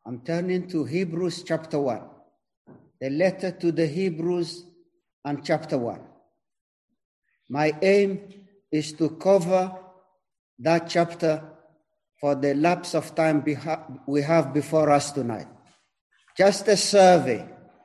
I'm turning to Hebrews chapter 1. The letter to the Hebrews and chapter 1. My aim is to cover that chapter for the lapse of time we have before us tonight. Just a survey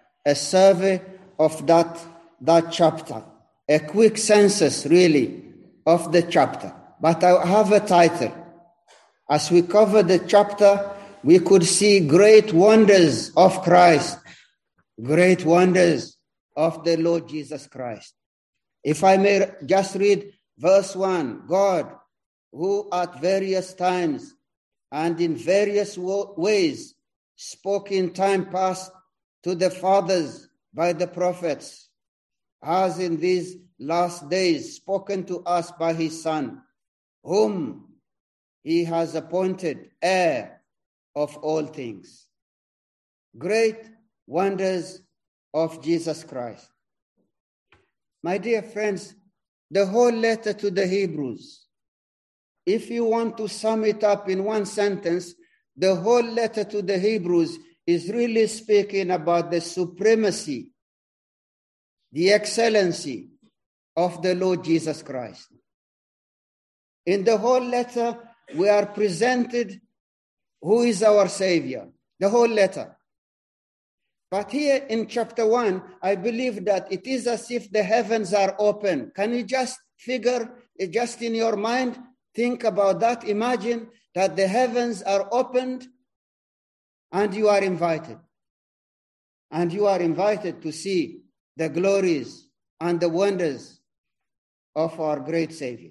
of that chapter, a quick census really of the chapter. But I have a title. As we cover the chapter, we could see great wonders of Christ, great wonders of the Lord Jesus Christ. If I may just read verse 1, God, who at various times and in various ways spoke in time past to the fathers by the prophets, has in these last days spoken to us by his Son, whom he has appointed heir of all things. Great wonders of Jesus Christ. My dear friends, the whole letter to the Hebrews, if you want to sum it up in one sentence, the whole letter to the Hebrews is really speaking about the supremacy, the excellency of the Lord Jesus Christ. In the whole letter, we are presented who is our Savior, the whole letter. But here in chapter 1, I believe that it is as if the heavens are open. Can you just figure, just in your mind, think about that? Imagine that the heavens are opened and you are invited. And you are invited to see the glories and the wonders of our great Savior.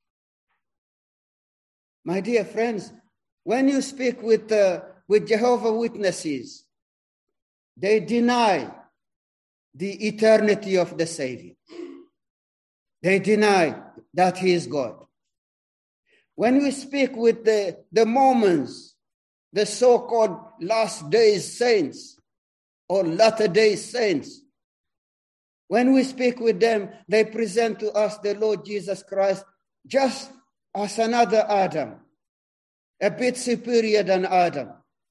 My dear friends, when you speak with Jehovah's Witnesses, they deny the eternity of the Savior. They deny that he is God. When we speak with the Mormons, the so-called last days saints or latter days saints, when we speak with them, they present to us the Lord Jesus Christ just as another Adam, a bit superior than Adam.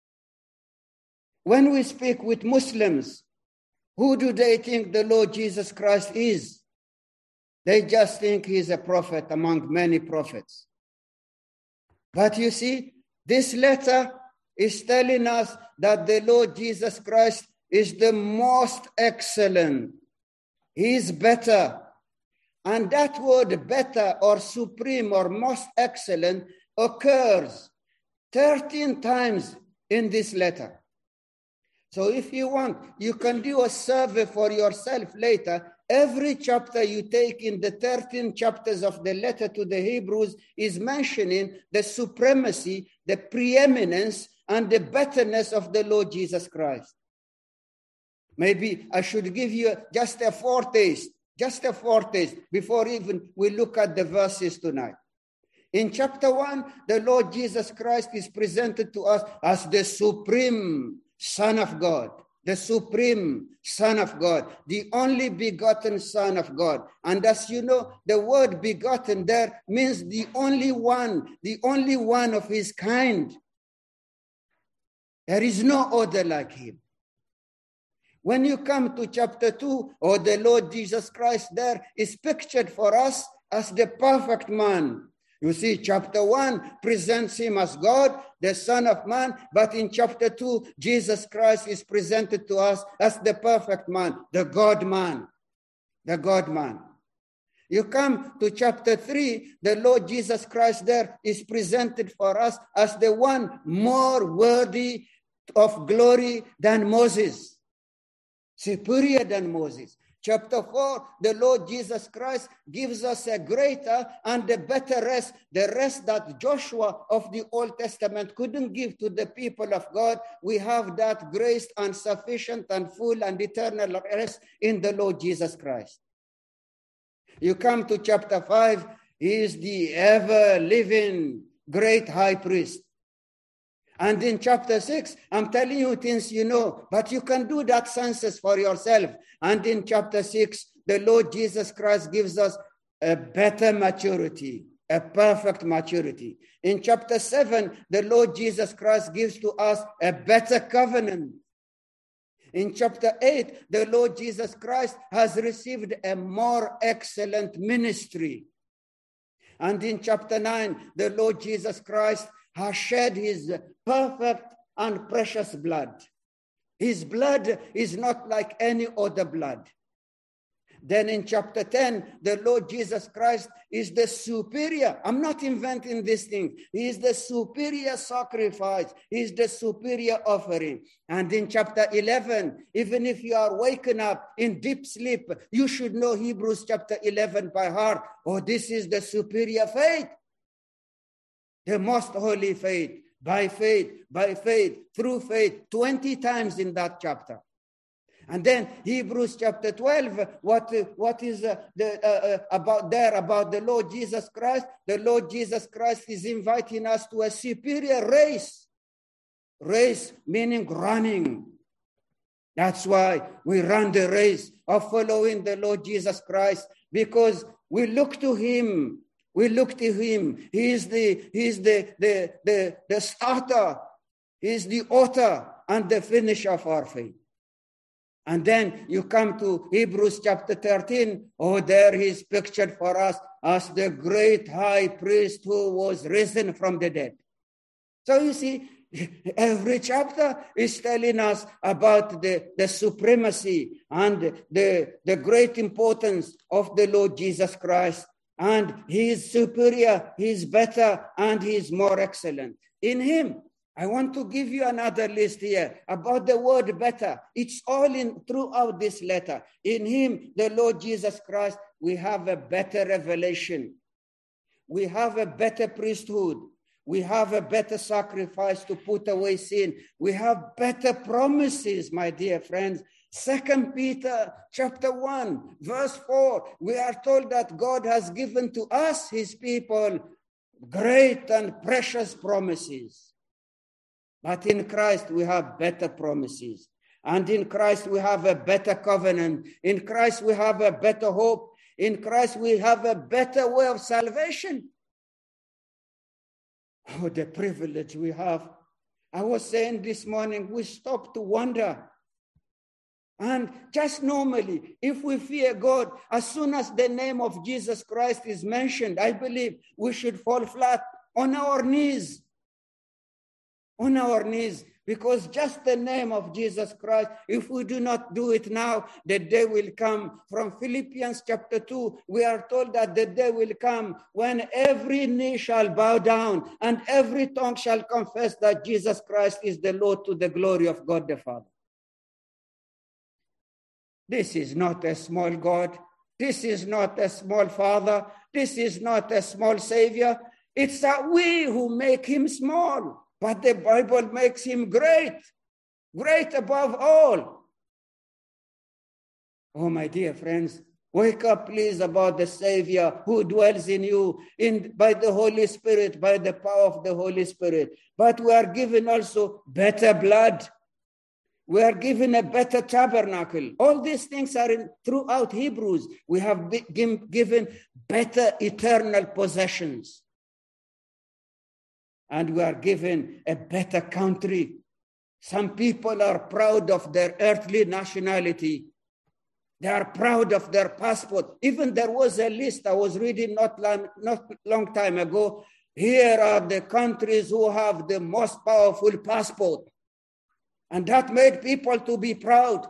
When we speak with Muslims, who do they think the Lord Jesus Christ is? They just think he is a prophet among many prophets. But you see, this letter is telling us that the Lord Jesus Christ is the most excellent. He is better. And that word better or supreme or most excellent occurs 13 times in this letter. So if you want, you can do a survey for yourself later. Every chapter you take in the 13 chapters of the letter to the Hebrews is mentioning the supremacy, the preeminence, and the betterness of the Lord Jesus Christ. Maybe I should give you just a foretaste before even we look at the verses tonight. In chapter 1, the Lord Jesus Christ is presented to us as the supreme Son of God, the supreme Son of God, the only begotten Son of God. And as you know, the word begotten there means the only one of his kind. There is no other like him. When you come to chapter 2, the Lord Jesus Christ there is pictured for us as the perfect man. You see, chapter 1 presents him as God, the Son of Man, but in chapter 2, Jesus Christ is presented to us as the perfect man, the God man, the God man. You come to chapter 3, the Lord Jesus Christ there is presented for us as the one more worthy of glory than Moses, superior than Moses. Chapter 4, the Lord Jesus Christ gives us a greater and a better rest, the rest that Joshua of the Old Testament couldn't give to the people of God. We have that grace and sufficient and full and eternal rest in the Lord Jesus Christ. You come to chapter 5, he is the ever-living great high priest. And in chapter 6, I'm telling you things you know, but you can do that census for yourself. And in chapter 6, the Lord Jesus Christ gives us a better maturity, a perfect maturity. In chapter 7, the Lord Jesus Christ gives to us a better covenant. In chapter 8, the Lord Jesus Christ has received a more excellent ministry. And in chapter 9, the Lord Jesus Christ has shed his perfect and precious blood. His blood is not like any other blood. Then in chapter 10, the Lord Jesus Christ is the superior. I'm not inventing this thing. He is the superior sacrifice. He is the superior offering. And in chapter 11, even if you are waken up in deep sleep, you should know Hebrews chapter 11 by heart. Oh, this is the superior faith. The most holy faith. By faith, through faith, 20 times in that chapter. And then Hebrews chapter 12, what is about the Lord Jesus Christ? The Lord Jesus Christ is inviting us to a superior race. Race meaning running. That's why we run the race of following the Lord Jesus Christ, because we look to him. We look to him. He is the starter. He is the author and the finisher of our faith. And then you come to Hebrews chapter 13. Oh, there he is pictured for us as the great high priest who was risen from the dead. So you see, every chapter is telling us about the supremacy and the great importance of the Lord Jesus Christ. And he is superior, he is better, and he is more excellent. In him, I want to give you another list here about the word better. It's all throughout this letter. In him, the Lord Jesus Christ, we have a better revelation. We have a better priesthood. We have a better sacrifice to put away sin. We have better promises, my dear friends. 2 Peter chapter 1, verse 4, we are told that God has given to us, his people, great and precious promises. But in Christ, we have better promises. And in Christ, we have a better covenant. In Christ, we have a better hope. In Christ, we have a better way of salvation. Oh, the privilege we have. I was saying this morning, we stop to wonder. And just normally, if we fear God, as soon as the name of Jesus Christ is mentioned, I believe we should fall flat on our knees. On our knees. Because just the name of Jesus Christ, if we do not do it now, the day will come. From Philippians chapter 2, we are told that the day will come when every knee shall bow down and every tongue shall confess that Jesus Christ is the Lord, to the glory of God the Father. This is not a small God. This is not a small Father. This is not a small Savior. It's that we who make him small. But the Bible makes him great, great above all. Oh, my dear friends, wake up, please, about the Savior who dwells in you by the Holy Spirit, by the power of the Holy Spirit. But we are given also better blood. We are given a better tabernacle. All these things are throughout Hebrews. We have been given better eternal possessions. And we are given a better country. Some people are proud of their earthly nationality. They are proud of their passport. Even there was a list I was reading not long time ago. Here are the countries who have the most powerful passport. And that made people to be proud.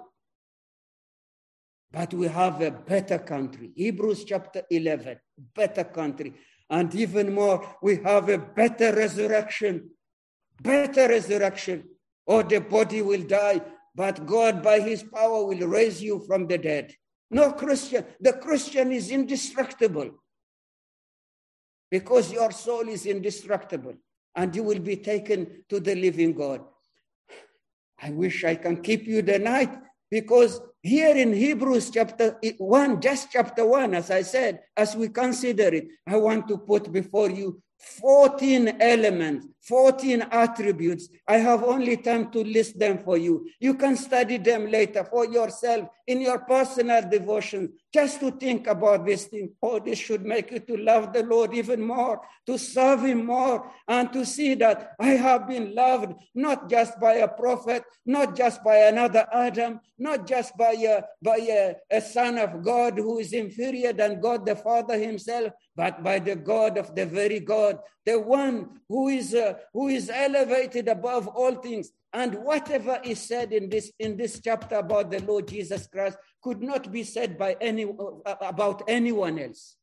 But we have a better country. Hebrews chapter 11, better country. And even more, we have a better resurrection. Better resurrection. Or the body will die, but God by his power will raise you from the dead. No Christian. The Christian is indestructible. Because your soul is indestructible. And you will be taken to the living God. I wish I can keep you the night, because here in Hebrews chapter 1, just chapter 1, as I said, as we consider it, I want to put before you 14 elements, 14 attributes. I have only time to list them for you. You can study them later for yourself in your personal devotion, just to think about this thing. Oh, this should make you to love the Lord even more, to serve him more, and to see that I have been loved, not just by a prophet, not just by another Adam, not just by a son of God who is inferior than God the Father himself, but by the God of the very God, the one who is elevated above all things. And whatever is said in this chapter about the Lord Jesus Christ could not be said by about anyone else.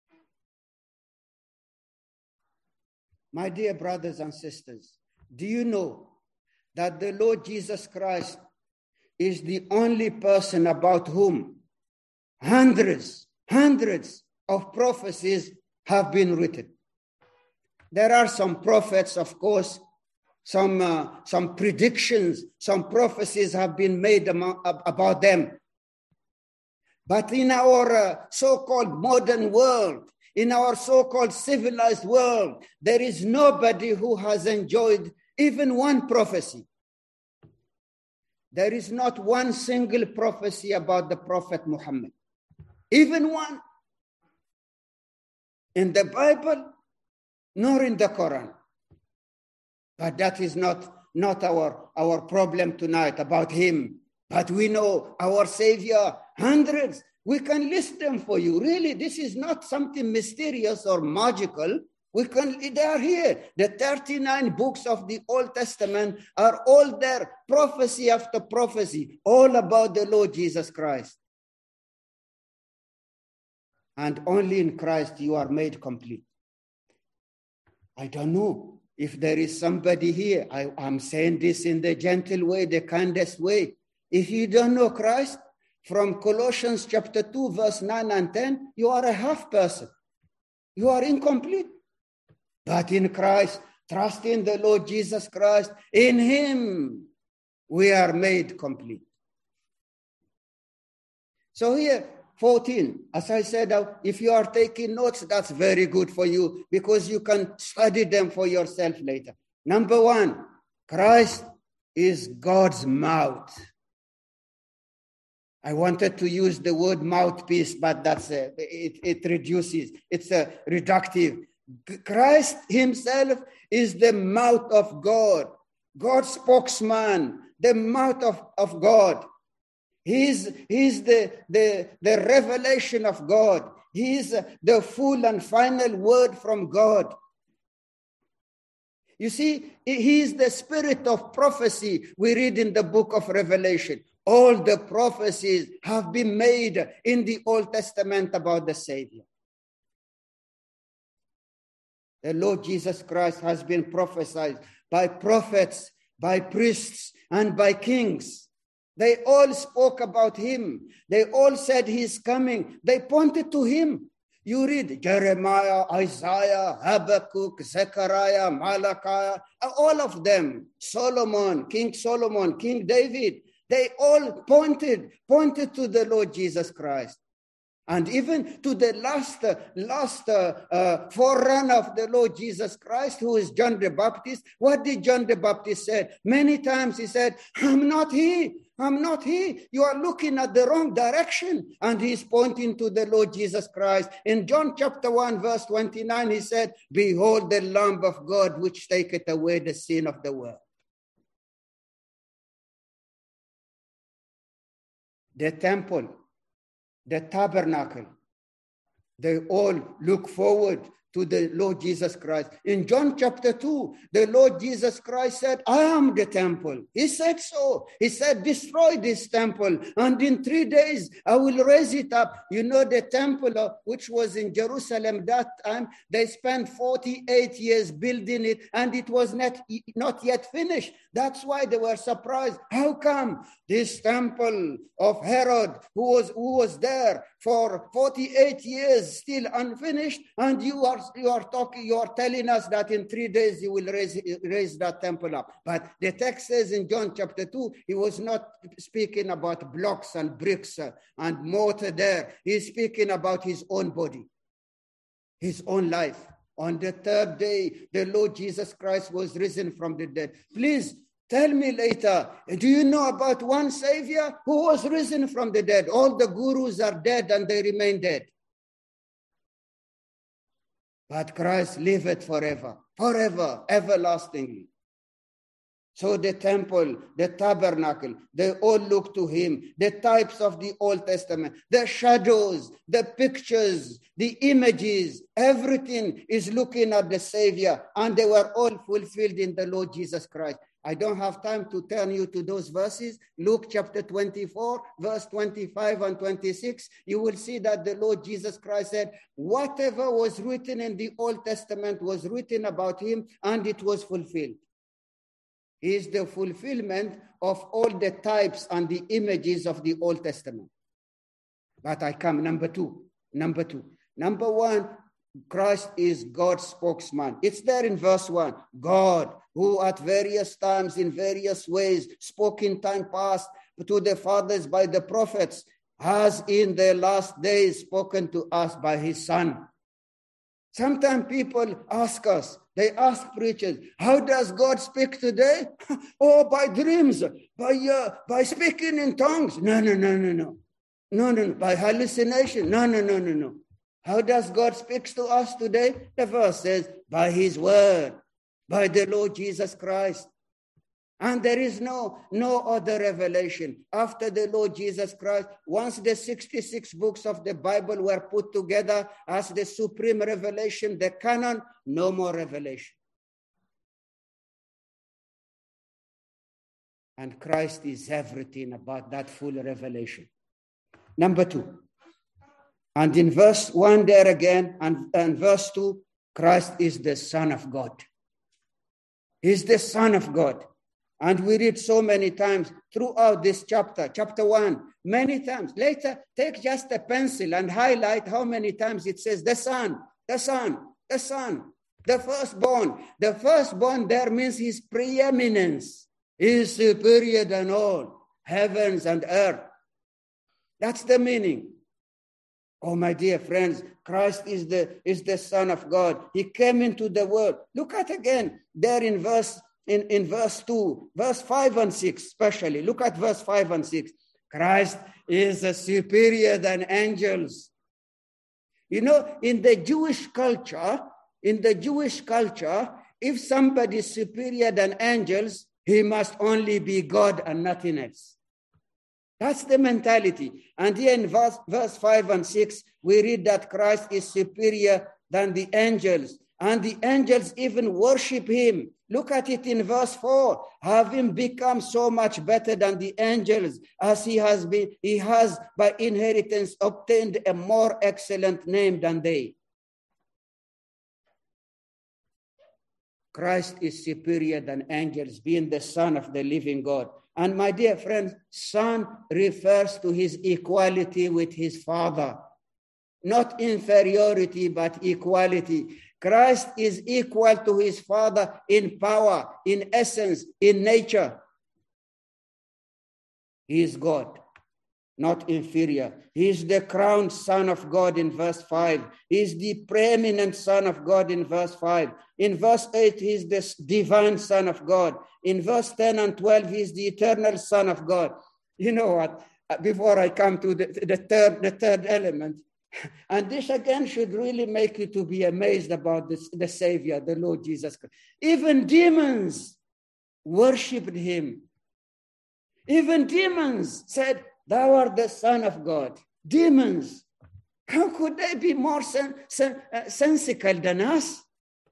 My dear brothers and sisters, do you know that the Lord Jesus Christ is the only person about whom hundreds of prophecies have been written? There are some prophets, of course, some predictions, some prophecies have been made about them. But in our so-called modern world, in our so-called civilized world, there is nobody who has enjoyed even one prophecy. There is not one single prophecy about the Prophet Muhammad, even one, in the Bible, nor in the Quran. But that is not our problem tonight about him. But we know our Savior, hundreds. We can list them for you. Really, this is not something mysterious or magical. They are here. The 39 books of the Old Testament are all there, prophecy after prophecy, all about the Lord Jesus Christ. And only in Christ you are made complete. I don't know if there is somebody here. I'm saying this in the gentle way, the kindest way. If you don't know Christ, from Colossians chapter 2, verse 9 and 10, you are a half person. You are incomplete. But in Christ, trust in the Lord Jesus Christ. In him, we are made complete. So here, 14, as I said, if you are taking notes, that's very good for you because you can study them for yourself later. Number one, Christ is God's mouth. I wanted to use the word mouthpiece, but it reduces. It's a reductive. Christ himself is the mouth of God, God's spokesman, the mouth of God. He's the revelation of God. He's the full and final word from God. You see, he is the spirit of prophecy we read in the book of Revelation. All the prophecies have been made in the Old Testament about the Savior. The Lord Jesus Christ has been prophesied by prophets, by priests, and by kings. They all spoke about him. They all said he's coming. They pointed to him. You read Jeremiah, Isaiah, Habakkuk, Zechariah, Malachi, all of them. Solomon, King David. They all pointed to the Lord Jesus Christ. And even to the last forerunner of the Lord Jesus Christ, who is John the Baptist. What did John the Baptist say? Many times he said, I'm not he. You are looking at the wrong direction. And he's pointing to the Lord Jesus Christ. In John chapter 1, verse 29, he said, behold the Lamb of God, which taketh away the sin of the world. The temple, the tabernacle, they all look forward to the Lord Jesus Christ. In John chapter 2, the Lord Jesus Christ said, I am the temple. He said so. He said, destroy this temple, and in 3 days I will raise it up. You know, the temple which was in Jerusalem that time, they spent 48 years building it, and it was not yet finished. That's why they were surprised. How come this temple of Herod, who was there for 48 years, still unfinished, and you are telling us that in 3 days you will raise that temple up? But the text says in John chapter 2, he was not speaking about blocks and bricks and mortar there. He's speaking about his own body, his own life On the third day, the Lord Jesus Christ was risen from the dead. Please tell me later, do you know about one Savior who was risen from the dead? All the gurus are dead and they remain dead. But Christ liveth forever, forever, everlastingly. So the temple, the tabernacle, they all look to him. The types of the Old Testament, the shadows, the pictures, the images, everything is looking at the Savior, and they were all fulfilled in the Lord Jesus Christ. I don't have time to turn you to those verses. Luke chapter 24, verse 25 and 26, you will see that the Lord Jesus Christ said, whatever was written in the Old Testament was written about him, and it was fulfilled. He is the fulfillment of all the types and the images of the Old Testament. But I come, number two. Number one, Christ is God's spokesman. It's there in verse 1. God, who at various times, in various ways, spoke in time past to the fathers by the prophets, has in the last days spoken to us by his Son. Sometimes people ask us, they ask preachers, how does God speak today? Oh, by dreams, by speaking in tongues. No. By hallucination. No. How does God speak to us today? The verse says, by his word, by the Lord Jesus Christ. And there is no other revelation. After the Lord Jesus Christ, once the 66 books of the Bible were put together as the supreme revelation, the canon, no more revelation. And Christ is everything about that full revelation. Number 2. And in verse 1 there again, and verse 2, Christ is the Son of God. He's the Son of God. And we read so many times throughout this chapter 1, many times. Later, take just a pencil and highlight how many times it says the Son, the firstborn. The firstborn there means his preeminence. He is superior than all, heavens and earth. That's the meaning. Oh, my dear friends, Christ is the Son of God. He came into the world. Look at again there in verse 2, verse 5 and 6 especially. Look at verse 5 and 6. Christ is superior than angels. You know, in the Jewish culture, if somebody is superior than angels, he must only be God and nothing else. That's the mentality. And here in verse 5 and 6, we read that Christ is superior than the angels. And the angels even worship him. Look at it in verse 4. Having become so much better than the angels, as he has by inheritance obtained a more excellent name than they. Christ is superior than angels, being the Son of the living God. And my dear friends, Son refers to his equality with his Father. Not inferiority, but equality. Christ is equal to his Father in power, in essence, in nature. He is God, not inferior. He is the crowned Son of God in verse 5. He is the preeminent Son of God in verse 5. In verse 8, he is the divine Son of God. In verse 10 and 12, he is the eternal Son of God. You know what? Before I come to the third element, and this again should really make you to be amazed about the Savior, the Lord Jesus Christ. Even demons worshipped him. Even demons said, thou art the Son of God. Demons. How could they be more sensical than us?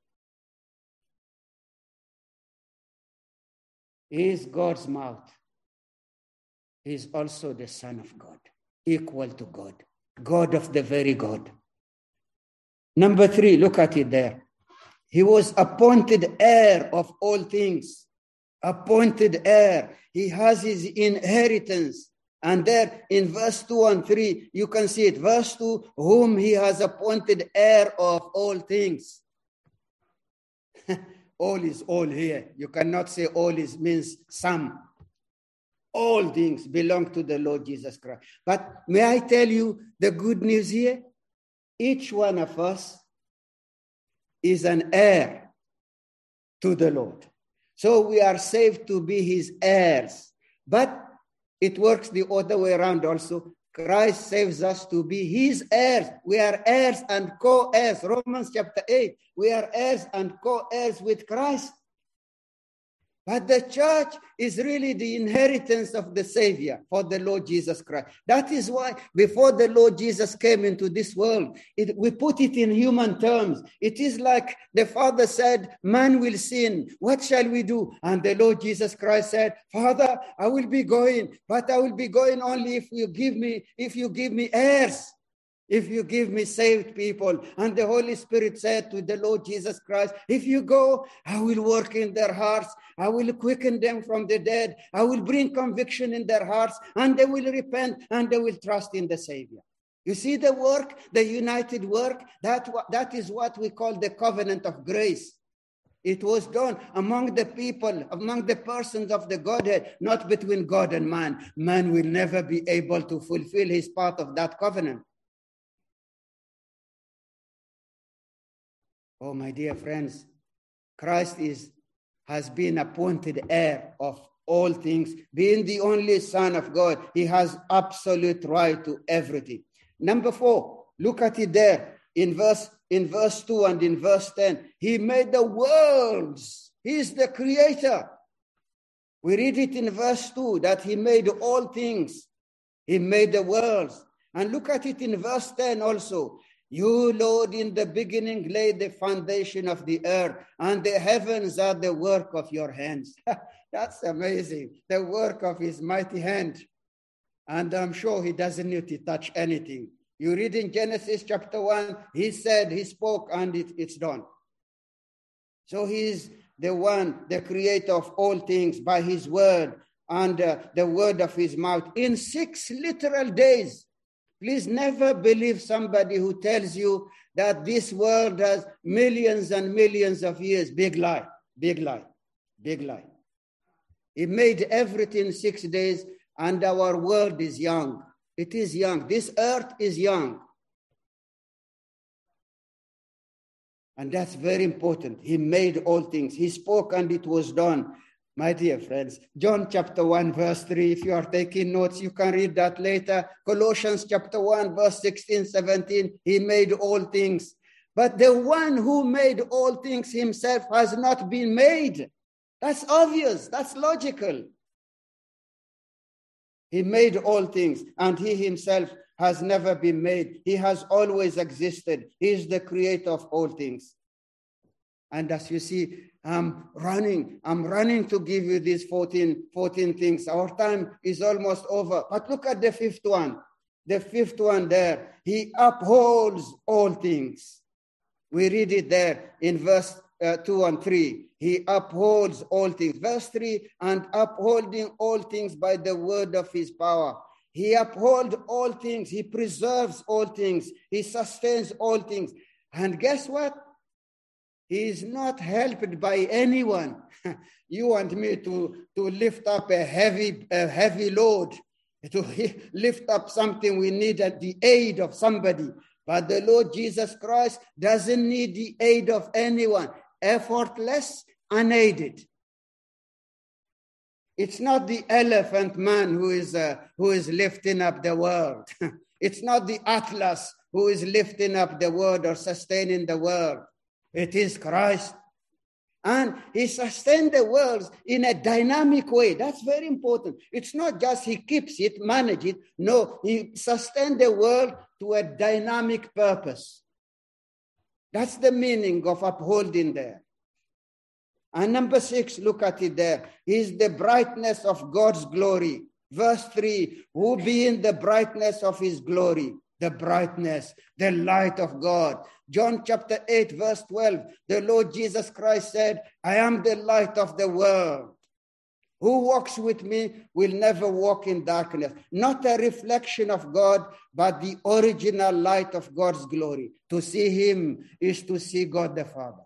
He is God's mouth. He is also the Son of God, equal to God. God of the very God. Number 3, look at it there. He was appointed heir of all things. Appointed heir. He has his inheritance. And there in verse 2 and 3, you can see it. Verse 2, whom he has appointed heir of all things. All is all here. You cannot say all means some. All things belong to the Lord Jesus Christ. But may I tell you the good news here? Each one of us is an heir to the Lord. So we are saved to be his heirs. But it works the other way around also. Christ saves us to be his heirs. We are heirs and co-heirs. Romans chapter 8. We are heirs and co-heirs with Christ. But the church is really the inheritance of the Savior for the Lord Jesus Christ. That is why before the Lord Jesus came into this world, we put it in human terms. It is like the Father said, man will sin. What shall we do? And the Lord Jesus Christ said, Father, I will be going, but I will be going only if you give me heirs. If you give me saved people. And the Holy Spirit said to the Lord Jesus Christ, if you go, I will work in their hearts. I will quicken them from the dead. I will bring conviction in their hearts, and they will repent and they will trust in the Savior. You see the work, the united work, that is what we call the covenant of grace. It was done among the people, among the persons of the Godhead, not between God and man. Man will never be able to fulfill his part of that covenant. Oh, my dear friends, Christ has been appointed heir of all things. Being the only Son of God, he has absolute right to everything. Number 4, look at it there in verse 2 and in verse 10. He made the worlds. He is the creator. We read it in verse 2 that he made all things. He made the worlds. And look at it in verse 10 also. You, Lord, in the beginning laid the foundation of the earth, and the heavens are the work of your hands. That's amazing. The work of his mighty hand. And I'm sure he doesn't need to touch anything. You read in Genesis chapter 1, he said, he spoke, and it's done. So he's the one, the creator of all things by his word and the word of his mouth in 6 literal days. Please never believe somebody who tells you that this world has millions and millions of years. Big lie, big lie, big lie. He made everything in 6 days, and our world is young. It is young. This earth is young. And that's very important. He made all things. He spoke and it was done. My dear friends, John chapter 1, verse 3, if you are taking notes, you can read that later. Colossians chapter 1, verse 16, 17, he made all things. But the one who made all things himself has not been made. That's obvious. That's logical. He made all things, and he himself has never been made. He has always existed. He is the creator of all things. And as you see, I'm running to give you these 14 things. Our time is almost over. But look at the fifth one. The fifth one there. He upholds all things. We read it there in verse 2 and 3. He upholds all things. Verse 3, and upholding all things by the word of his power. He upholds all things. He preserves all things. He sustains all things. And guess what? He is not helped by anyone. You want me to lift up a heavy load, to lift up something we need at the aid of somebody. But the Lord Jesus Christ doesn't need the aid of anyone. Effortless, unaided. It's not the elephant man who is lifting up the world. It's not the Atlas who is lifting up the world or sustaining the world. It is Christ. And he sustains the world in a dynamic way. That's very important. It's not just he keeps it, manages it. No, he sustains the world to a dynamic purpose. That's the meaning of upholding there. And number 6, look at it there. He is the brightness of God's glory. Verse 3, who being the brightness of his glory. The brightness, the light of God. John chapter 8, verse 12, the Lord Jesus Christ said, I am the light of the world. Who walks with me will never walk in darkness. Not a reflection of God, but the original light of God's glory. To see him is to see God the Father.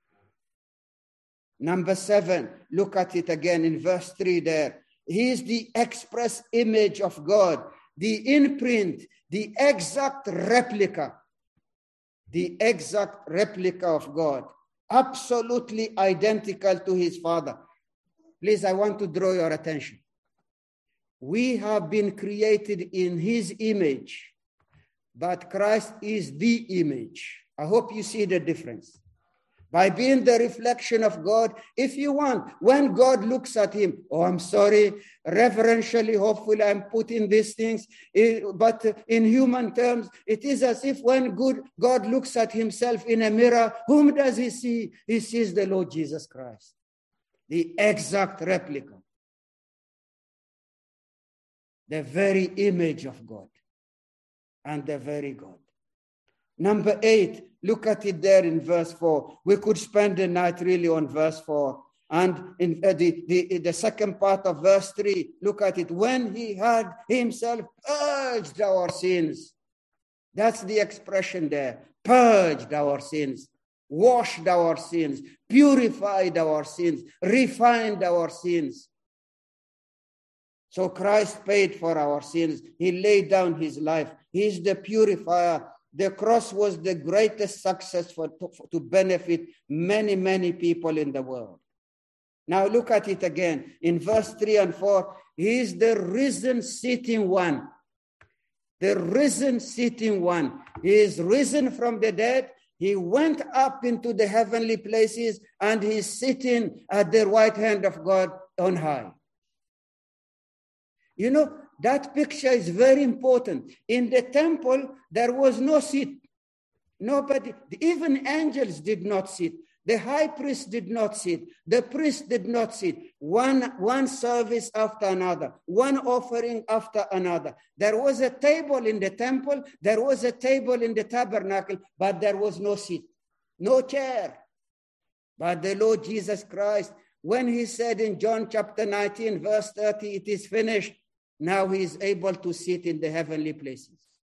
Number 7, look at it again in verse 3 there. He is the express image of God, the imprint, the exact replica. the exact replica of God, absolutely identical to his Father. Please, I want to draw your attention. We have been created in his image, but Christ is the image. I hope you see the difference. By being the reflection of God, if you want, when God looks at him, oh, I'm sorry, reverentially, hopefully I'm putting these things, but in human terms, it is as if when God looks at himself in a mirror, whom does he see? He sees the Lord Jesus Christ, the exact replica, the very image of God and the very God. Number 8, look at it there in verse 4. We could spend the night really on verse 4. And in the second part of verse 3, look at it. When he had himself purged our sins. That's the expression there. Purged our sins. Washed our sins. Purified our sins. Refined our sins. So Christ paid for our sins. He laid down his life. He's the purifier. The cross was the greatest success to benefit many, many people in the world. Now look at it again. In verse 3 and 4, he is the risen sitting one. The risen sitting one. He is risen from the dead. He went up into the heavenly places and he's sitting at the right hand of God on high. You know, that picture is very important. In the temple, there was no seat. Nobody, even angels did not sit. The high priest did not sit. The priest did not sit. One service after another. One offering after another. There was a table in the temple. There was a table in the tabernacle, but there was no seat. No chair. But the Lord Jesus Christ, when he said in John chapter 19, verse 30, it is finished, now he is able to sit in the heavenly places.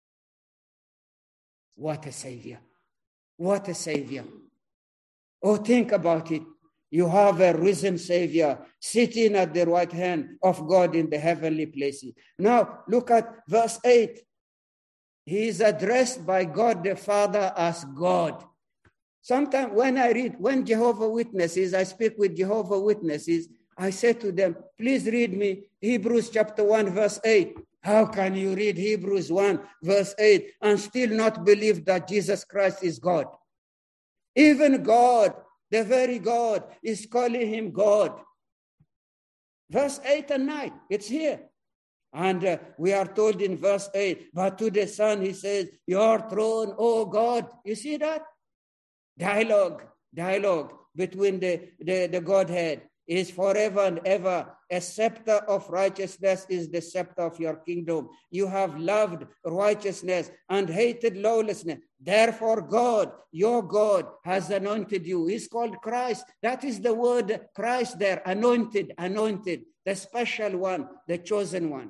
What a Savior. What a Savior. Oh, think about it. You have a risen Savior sitting at the right hand of God in the heavenly places. Now, look at verse 8. He is addressed by God the Father as God. Sometimes when Jehovah Witnesses, I speak with Jehovah Witnesses, I say to them, please read me Hebrews chapter 1, verse 8. How can you read Hebrews 1, verse 8 and still not believe that Jesus Christ is God? Even God, the very God, is calling him God. Verse 8 and 9, it's here. And we are told in verse 8, but to the Son, he says, your throne, O God. You see that? Dialogue between the Godhead is forever and ever. A scepter of righteousness is the scepter of your kingdom. You have loved righteousness and hated lawlessness. Therefore, God, your God, has anointed you. He's called Christ. That is the word Christ there. Anointed, the special one, the chosen one,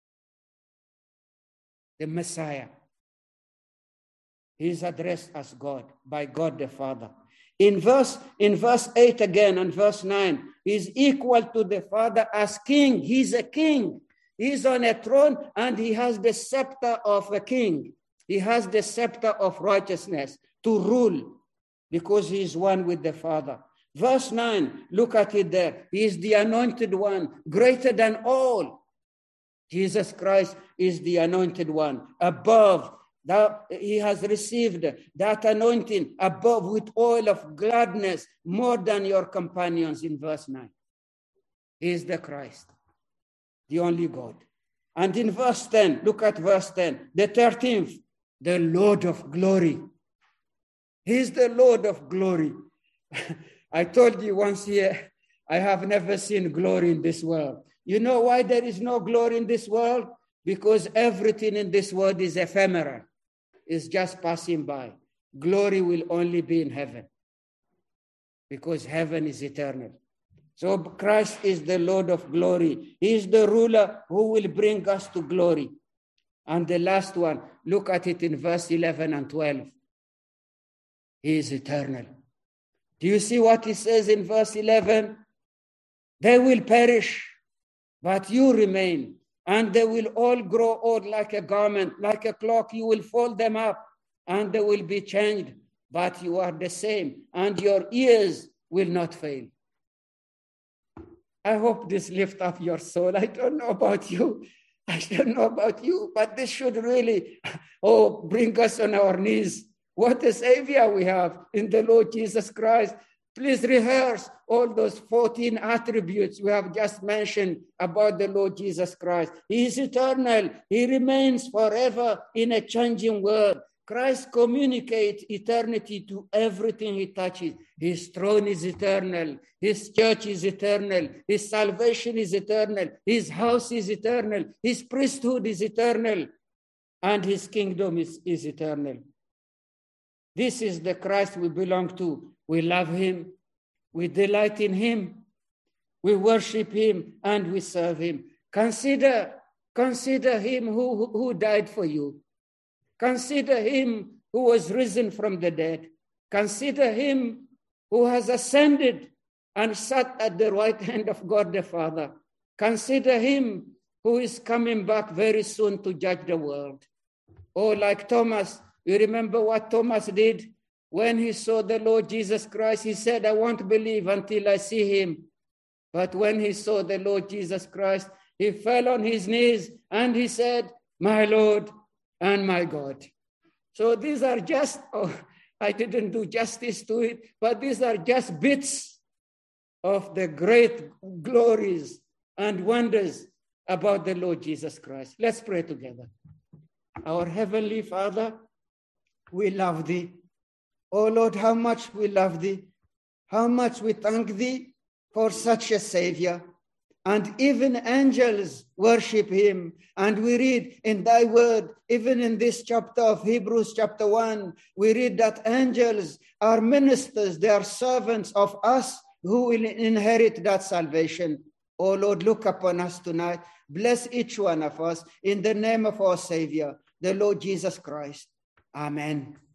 the Messiah. He is addressed as God by God the Father. In verse 8 again and verse 9, he's equal to the Father as king. He's a king. He's on a throne and he has the scepter of a king. He has the scepter of righteousness to rule because he is one with the Father. Verse 9, look at it there. He is the anointed one, greater than all. Jesus Christ is the anointed one, above. That he has received that anointing above with oil of gladness more than your companions in verse 9. He is the Christ, the only God. And in verse 10, look at verse 10, the 13th, the Lord of glory. He is the Lord of glory. I told you once here, I have never seen glory in this world. You know why there is no glory in this world? Because everything in this world is ephemeral. It's just passing by. Glory will only be in heaven because heaven is eternal. So Christ is the Lord of glory. He is the ruler who will bring us to glory. And the last one, look at it in verse 11 and 12. He is eternal. Do you see what he says in verse 11? They will perish, but you remain. And they will all grow old like a garment, like a cloak. You will fold them up, and they will be changed, but you are the same, and your ears will not fail. I hope this lifts up your soul. I don't know about you. But this should really, bring us on our knees. What a Savior we have in the Lord Jesus Christ. Please rehearse all those 14 attributes we have just mentioned about the Lord Jesus Christ. He is eternal. He remains forever in a changing world. Christ communicates eternity to everything he touches. His throne is eternal. His church is eternal. His salvation is eternal. His house is eternal. His priesthood is eternal. And his kingdom is eternal. This is the Christ we belong to. We love him. We delight in him. We worship him and we serve him. Consider him who died for you. Consider him who was risen from the dead. Consider him who has ascended and sat at the right hand of God the Father. Consider him who is coming back very soon to judge the world. Oh, like Thomas, you remember what Thomas did? When he saw the Lord Jesus Christ, he said, I won't believe until I see him. But when he saw the Lord Jesus Christ, he fell on his knees and he said, my Lord and my God. So these are just, I didn't do justice to it, but these are just bits of the great glories and wonders about the Lord Jesus Christ. Let's pray together. Our Heavenly Father, we love thee. Oh Lord, how much we love thee, how much we thank thee for such a Savior. And even angels worship him. And we read in thy word, even in this chapter of Hebrews chapter 1, we read that angels are ministers, they are servants of us who will inherit that salvation. Oh Lord, look upon us tonight. Bless each one of us in the name of our Savior, the Lord Jesus Christ. Amen.